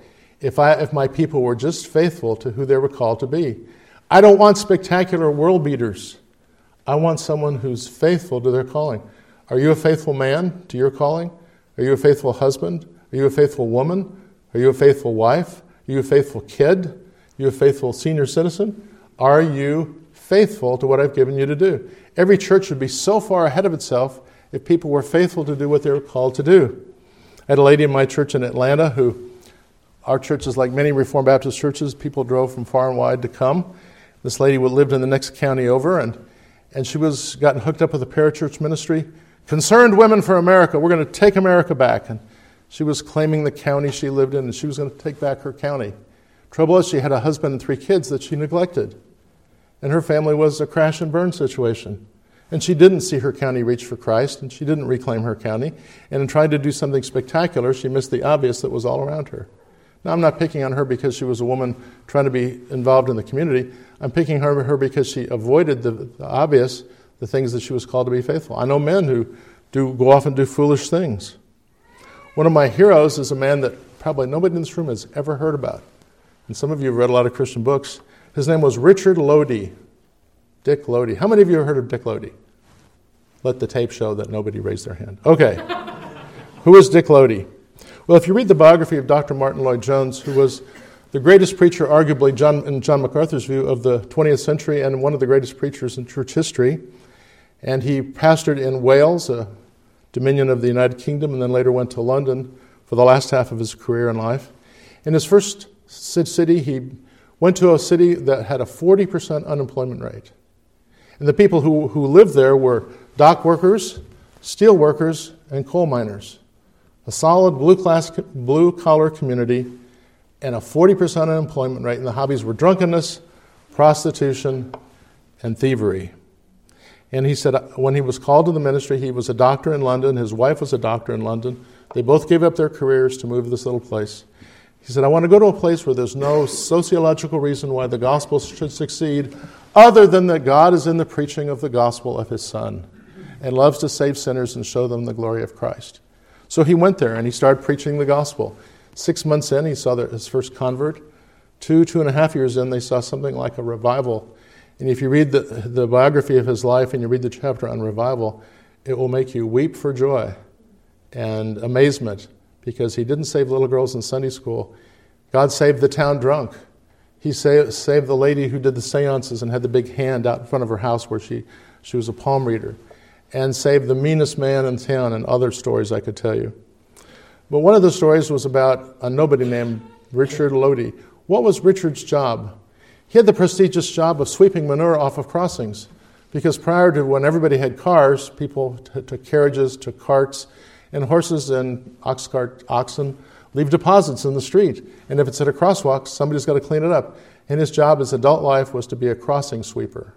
if my people were just faithful to who they were called to be. I don't want spectacular world beaters. I want someone who's faithful to their calling. Are you a faithful man to your calling? Are you a faithful husband? Are you a faithful woman? Are you a faithful wife? Are you a faithful kid? Are you a faithful senior citizen? Are you faithful to what I've given you to do? Every church would be so far ahead of itself if people were faithful to do what they were called to do. I had a lady in my church in Atlanta who, our church is like many Reformed Baptist churches, people drove from far and wide to come. This lady lived in the next county over, and she was gotten hooked up with a parachurch ministry. Concerned Women for America, we're going to take America back. And she was claiming the county she lived in, and she was going to take back her county. Trouble is, she had a husband and 3 kids that she neglected. And her family was a crash and burn situation. And she didn't see her county reach for Christ, and she didn't reclaim her county. And in trying to do something spectacular, she missed the obvious that was all around her. Now, I'm not picking on her because she was a woman trying to be involved in the community. I'm picking on her because she avoided the obvious, the things that she was called to be faithful. I know men who go off and do foolish things. One of my heroes is a man that probably nobody in this room has ever heard about. And some of you have read a lot of Christian books. His name was Richard Lodi. Dick Lodi. How many of you have heard of Dick Lodi? Let the tape show that nobody raised their hand. Okay. Who is Dick Lodi? Well, if you read the biography of Dr. Martin Lloyd-Jones, who was the greatest preacher, arguably, in John MacArthur's view, of the 20th century and one of the greatest preachers in church history, and he pastored in Wales, a dominion of the United Kingdom, and then later went to London for the last half of his career and life. In his first city, he went to a city that had a 40% unemployment rate. And the people who lived there were dock workers, steel workers, and coal miners. A solid blue-collar community and a 40% unemployment rate. And the hobbies were drunkenness, prostitution, and thievery. And he said when he was called to the ministry, he was a doctor in London. His wife was a doctor in London. They both gave up their careers to move to this little place. He said, I want to go to a place where there's no sociological reason why the gospel should succeed other than that God is in the preaching of the gospel of his Son and loves to save sinners and show them the glory of Christ. So he went there and he started preaching the gospel. 6 months in, he saw his first convert. 2.5 years in, they saw something like a revival. And if you read the biography of his life and you read the chapter on revival, it will make you weep for joy and amazement, because he didn't save little girls in Sunday school. God saved the town drunk. He saved the lady who did the seances and had the big hand out in front of her house where she was a palm reader, and saved the meanest man in town, and other stories I could tell you. But one of the stories was about a nobody named Richard Lodi. What was Richard's job? He had the prestigious job of sweeping manure off of crossings, because prior to when everybody had cars, people took carriages, took carts, and horses and oxen leave deposits in the street. And if it's at a crosswalk, somebody's got to clean it up. And his job, his adult life, was to be a crossing sweeper.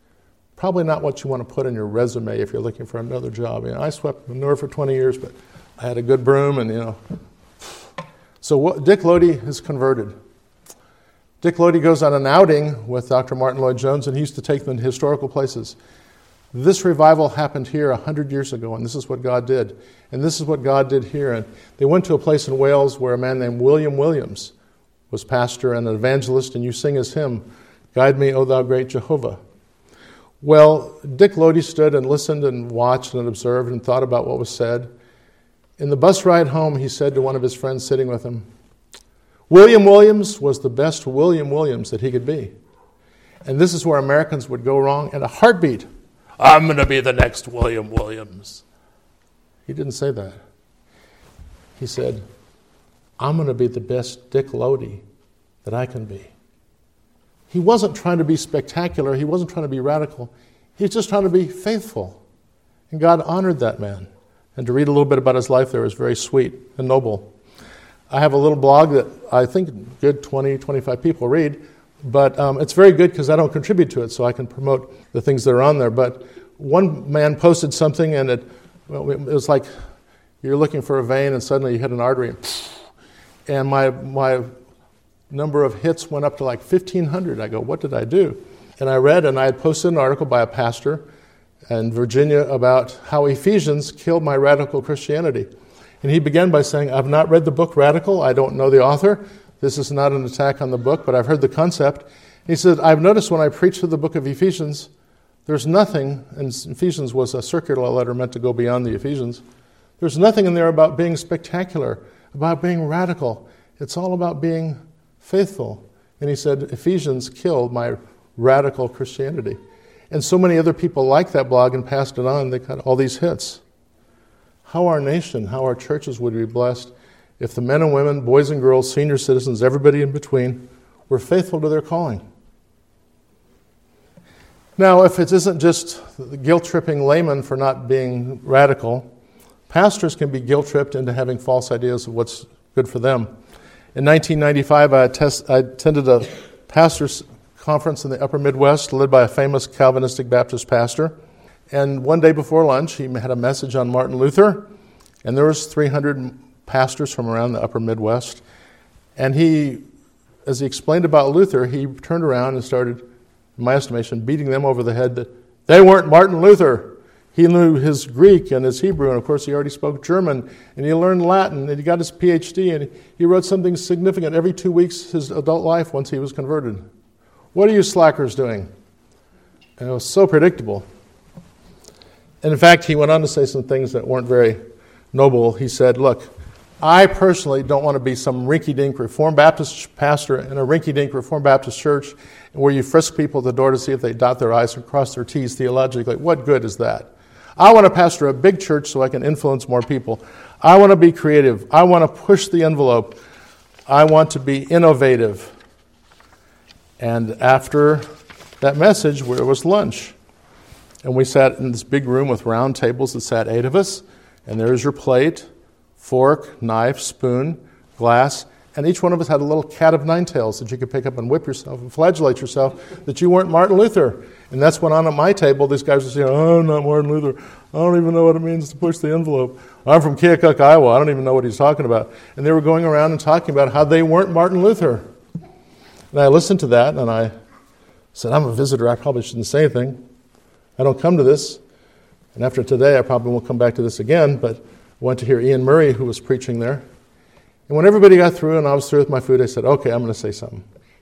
Probably not what you want to put in your resume if you're looking for another job. I swept manure for 20 years, but I had a good broom and, So Dick Lodi is converted. Dick Lodi goes on an outing with Dr. Martin Lloyd-Jones, and he used to take them to historical places. This revival happened here 100 years ago, and this is what God did. And this is what God did here. And they went to a place in Wales where a man named William Williams was pastor and an evangelist, and you sing his hymn, "Guide me, O thou great Jehovah." Well, Dick Lodi stood and listened and watched and observed and thought about what was said. In the bus ride home, he said to one of his friends sitting with him, William Williams was the best William Williams that he could be. And this is where Americans would go wrong in a heartbeat. I'm going to be the next William Williams. He didn't say that. He said, I'm going to be the best Dick Lodi that I can be. He wasn't trying to be spectacular. He wasn't trying to be radical. He was just trying to be faithful. And God honored that man. And to read a little bit about his life there is very sweet and noble. I have a little blog that I think good 20, 25 people read, but it's very good because I don't contribute to it, so I can promote the things that are on there. But one man posted something, and it was like you're looking for a vein, and suddenly you hit an artery, and my number of hits went up to like 1,500. I go, what did I do? And I read, and I had posted an article by a pastor in Virginia about how Ephesians killed my radical Christianity. And he began by saying, I've not read the book Radical. I don't know the author. This is not an attack on the book, but I've heard the concept. He said, I've noticed when I preach through the book of Ephesians, there's nothing, and Ephesians was a circular letter meant to go beyond the Ephesians. There's nothing in there about being spectacular, about being radical. It's all about being faithful. And he said, Ephesians killed my radical Christianity. And so many other people liked that blog and passed it on. They got all these hits. How our nation, how our churches would be blessed if the men and women, boys and girls, senior citizens, everybody in between, were faithful to their calling. Now, if it isn't just guilt-tripping laymen for not being radical, pastors can be guilt-tripped into having false ideas of what's good for them. In 1995, I attended a pastor's conference in the upper Midwest led by a famous Calvinistic Baptist pastor. And one day before lunch, he had a message on Martin Luther, and there was 300 pastors from around the upper Midwest. And he, as he explained about Luther, he turned around and started, in my estimation, beating them over the head that they weren't Martin Luther. He knew his Greek and his Hebrew, and of course he already spoke German, and he learned Latin, and he got his PhD, and he wrote something significant every 2 weeks his adult life once he was converted. What are you slackers doing? And it was so predictable. And in fact, he went on to say some things that weren't very noble. He said, look, I personally don't want to be some rinky-dink Reformed Baptist pastor in a rinky-dink Reformed Baptist church where you frisk people at the door to see if they dot their I's and cross their T's theologically. What good is that? I want to pastor a big church so I can influence more people. I want to be creative. I want to push the envelope. I want to be innovative. And after that message, there was lunch. And we sat in this big room with round tables that sat 8 of us. And there's your plate, fork, knife, spoon, glass. And each one of us had a little cat of nine tails that you could pick up and whip yourself and flagellate yourself that you weren't Martin Luther. And that's when on at my table, these guys were saying, oh, I'm not Martin Luther. I don't even know what it means to push the envelope. I'm from Keokuk, Iowa. I don't even know what he's talking about. And they were going around and talking about how they weren't Martin Luther. And I listened to that, and I said, I'm a visitor. I probably shouldn't say anything. I don't come to this. And after today, I probably won't come back to this again, but I went to hear Ian Murray, who was preaching there. And when everybody got through and I was through with my food, I said, okay, I'm going to say something.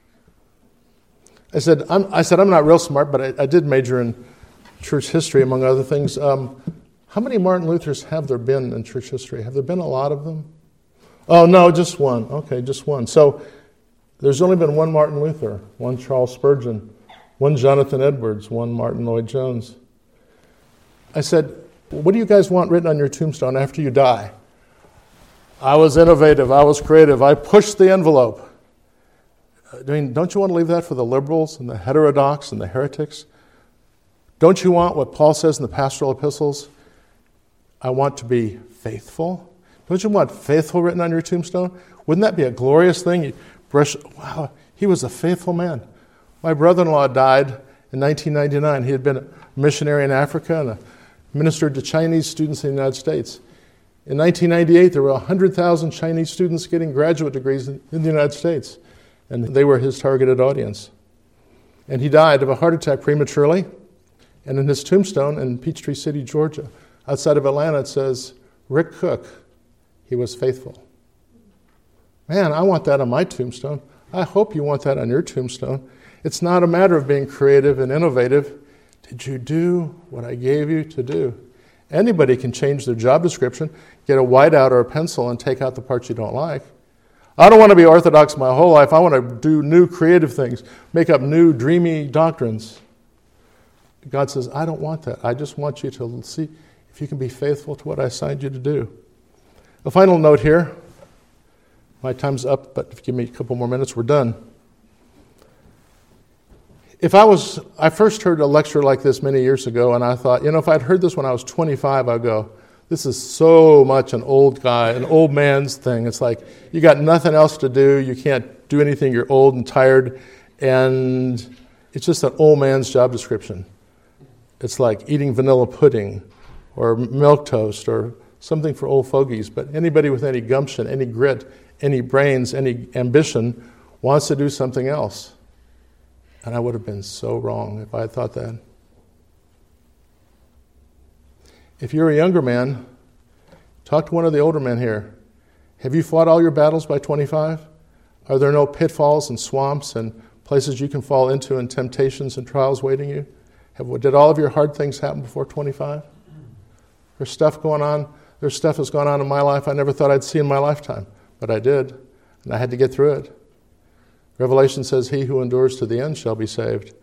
I said, I'm not real smart, but I did major in church history, among other things. How many Martin Luthers have there been in church history? Have there been a lot of them? Oh, no, just one. Okay, just one. So there's only been one Martin Luther, one Charles Spurgeon, one Jonathan Edwards, one Martin Lloyd-Jones. I said, what do you guys want written on your tombstone after you die? I was innovative. I was creative. I pushed the envelope. I mean, don't you want to leave that for the liberals and the heterodox and the heretics? Don't you want what Paul says in the pastoral epistles? I want to be faithful. Don't you want faithful written on your tombstone? Wouldn't that be a glorious thing? You brush, wow, he was a faithful man. My brother-in-law died in 1999. He had been a missionary in Africa and ministered to Chinese students in the United States. In 1998, there were 100,000 Chinese students getting graduate degrees in the United States, and they were his targeted audience. And he died of a heart attack prematurely, and in his tombstone in Peachtree City, Georgia, outside of Atlanta, it says, Rick Cook, he was faithful. Man, I want that on my tombstone. I hope you want that on your tombstone. It's not a matter of being creative and innovative. Did you do what I gave you to do? Anybody can change their job description, get a whiteout or a pencil and take out the parts you don't like. I don't want to be orthodox my whole life. I want to do new creative things, make up new dreamy doctrines. God says, I don't want that. I just want you to see if you can be faithful to what I assigned you to do. A final note here. My time's up, but if you give me a couple more minutes, we're done. I first heard a lecture like this many years ago, and I thought, if I'd heard this when I was 25, I'd go, this is so much an old guy, an old man's thing. It's like you got nothing else to do. You can't do anything. You're old and tired, and it's just an old man's job description. It's like eating vanilla pudding or milk toast or something for old fogies. But anybody with any gumption, any grit, any brains, any ambition wants to do something else. And I would have been so wrong if I had thought that. If you're a younger man, talk to one of the older men here. Have you fought all your battles by 25? Are there no pitfalls and swamps and places you can fall into and temptations and trials waiting you? Did all of your hard things happen before 25? There's stuff going on. There's stuff that's gone on in my life I never thought I'd see in my lifetime. But I did, and I had to get through it. Revelation says, he who endures to the end shall be saved.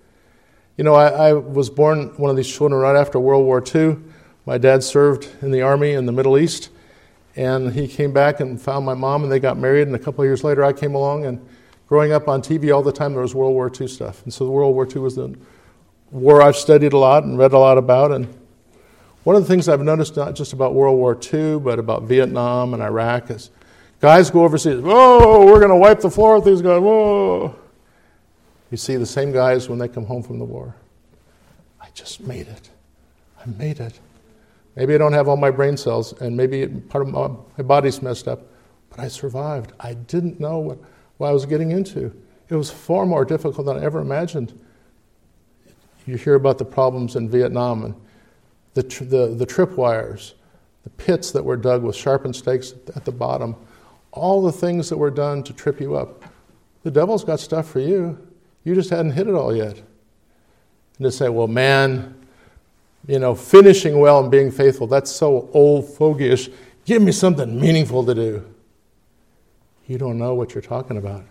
I was born one of these children right after World War II. My dad served in the army in the Middle East, and he came back and found my mom, and they got married, and a couple of years later I came along, and growing up on TV all the time, there was World War II stuff. And so World War II was the war I've studied a lot and read a lot about. And one of the things I've noticed, not just about World War II, but about Vietnam and Iraq, is guys go overseas, whoa, we're going to wipe the floor with these guys, whoa. You see the same guys when they come home from the war. I just made it. I made it. Maybe I don't have all my brain cells, and maybe part of my body's messed up, but I survived. I didn't know what I was getting into. It was far more difficult than I ever imagined. You hear about the problems in Vietnam and the tripwires, the pits that were dug with sharpened stakes at the bottom, all the things that were done to trip you up. The devil's got stuff for you. You just hadn't hit it all yet. And to say, well, man, finishing well and being faithful, that's so old fogyish. Give me something meaningful to do. You don't know what you're talking about.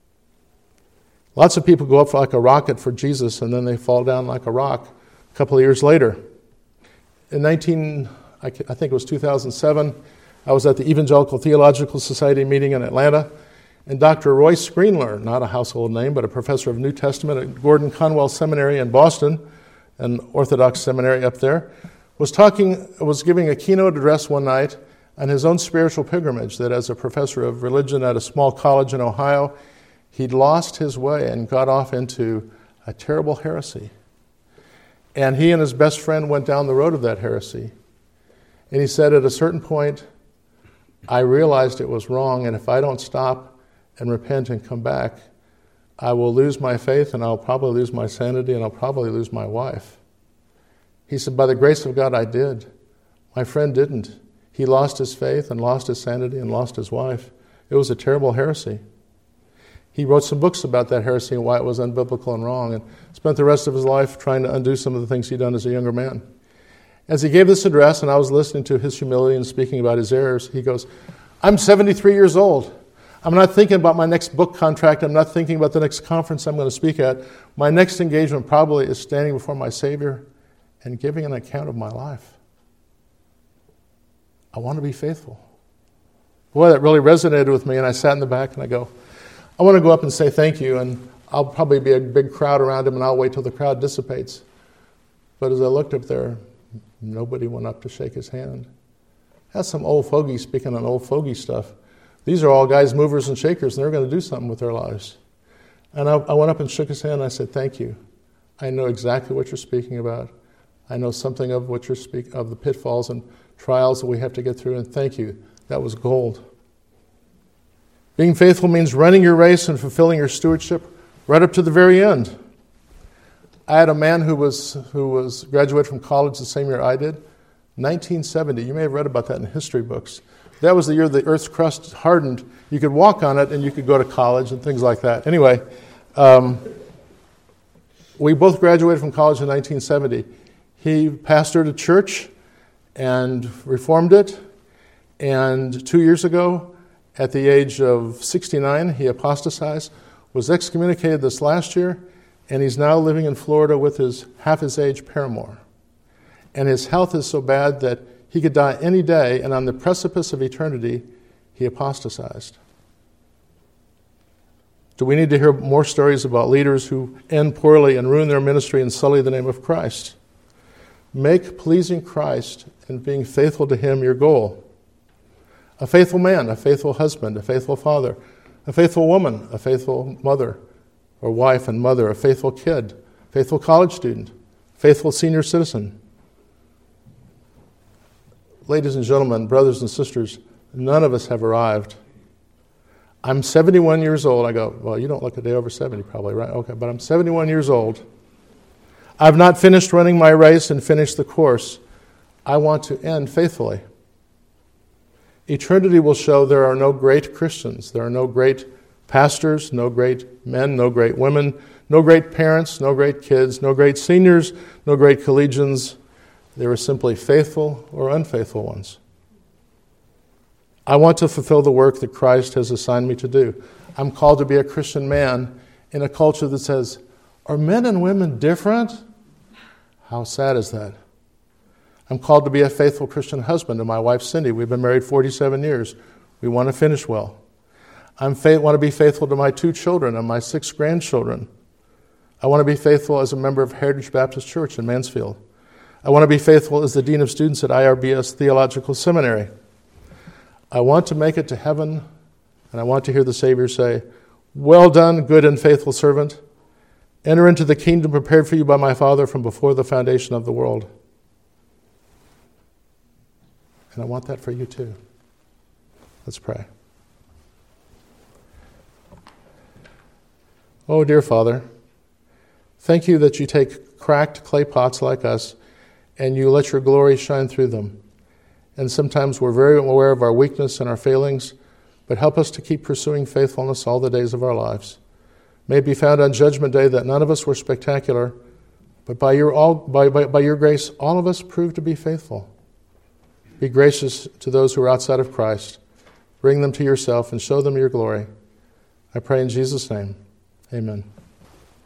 Lots of people go up like a rocket for Jesus, and then they fall down like a rock a couple of years later. In I think it was 2007, I was at the Evangelical Theological Society meeting in Atlanta, and Dr. Royce Greenler, not a household name, but a professor of New Testament at Gordon Conwell Seminary in Boston, an Orthodox seminary up there, was giving a keynote address one night on his own spiritual pilgrimage, that as a professor of religion at a small college in Ohio, he'd lost his way and got off into a terrible heresy. And he and his best friend went down the road of that heresy. And he said, at a certain point, I realized it was wrong, and if I don't stop and repent and come back, I will lose my faith, and I'll probably lose my sanity, and I'll probably lose my wife. He said, by the grace of God, I did. My friend didn't. He lost his faith and lost his sanity and lost his wife. It was a terrible heresy. He wrote some books about that heresy and why it was unbiblical and wrong, and spent the rest of his life trying to undo some of the things he'd done as a younger man. As he gave this address, and I was listening to his humility and speaking about his errors, he goes, I'm 73 years old. I'm not thinking about my next book contract. I'm not thinking about the next conference I'm going to speak at. My next engagement probably is standing before my Savior and giving an account of my life. I want to be faithful. Boy, that really resonated with me, and I sat in the back and I go, I want to go up and say thank you, and I'll probably be a big crowd around him, and I'll wait till the crowd dissipates. But as I looked up there, nobody went up to shake his hand. That's some old fogey speaking on old fogey stuff. These are all guys, movers and shakers, and they're going to do something with their lives. And I went up and shook his hand, and I said, thank you. I know exactly what you're speaking about. I know something of what you're speaking of, the pitfalls and trials that we have to get through, and thank you. That was gold. Being faithful means running your race and fulfilling your stewardship right up to the very end. I had a man who was graduated from college the same year I did, 1970. You may have read about that in history books. That was the year the Earth's crust hardened. You could walk on it and you could go to college and things like that. Anyway, we both graduated from college in 1970. He pastored a church and reformed it. And 2 years ago, at the age of 69, he apostatized, was excommunicated this last year, and he's now living in Florida with his half his age paramour. And his health is so bad that he could die any day, and on the precipice of eternity, he apostatized. Do we need to hear more stories about leaders who end poorly and ruin their ministry and sully the name of Christ? Make pleasing Christ and being faithful to Him your goal. A faithful man, a faithful husband, a faithful father, a faithful woman, a faithful mother or wife and mother, a faithful kid, faithful college student, faithful senior citizen. Ladies and gentlemen, brothers and sisters, none of us have arrived. I'm 71 years old. I go, well, you don't look a day over 70 probably, right? Okay, but I'm 71 years old. I've not finished running my race and finished the course. I want to end faithfully. Eternity will show there are no great Christians. There are no great pastors, no great men, no great women, no great parents, no great kids, no great seniors, no great collegians. There are simply faithful or unfaithful ones. I want to fulfill the work that Christ has assigned me to do. I'm called to be a Christian man in a culture that says, are men and women different? How sad is that? I'm called to be a faithful Christian husband to my wife, Cindy. We've been married 47 years. We want to finish well. I want to be faithful to my 2 children and my 6 grandchildren. I want to be faithful as a member of Heritage Baptist Church in Mansfield. I want to be faithful as the Dean of Students at IRBS Theological Seminary. I want to make it to heaven, and I want to hear the Savior say, well done, good and faithful servant. Enter into the kingdom prepared for you by my Father from before the foundation of the world. And I want that for you too. Let's pray. Oh, dear Father, thank you that you take cracked clay pots like us and you let your glory shine through them. And sometimes we're very aware of our weakness and our failings, but help us to keep pursuing faithfulness all the days of our lives. May it be found on Judgment Day that none of us were spectacular, but by your grace, all of us proved to be faithful. Be gracious to those who are outside of Christ. Bring them to yourself and show them your glory. I pray in Jesus' name. Amen.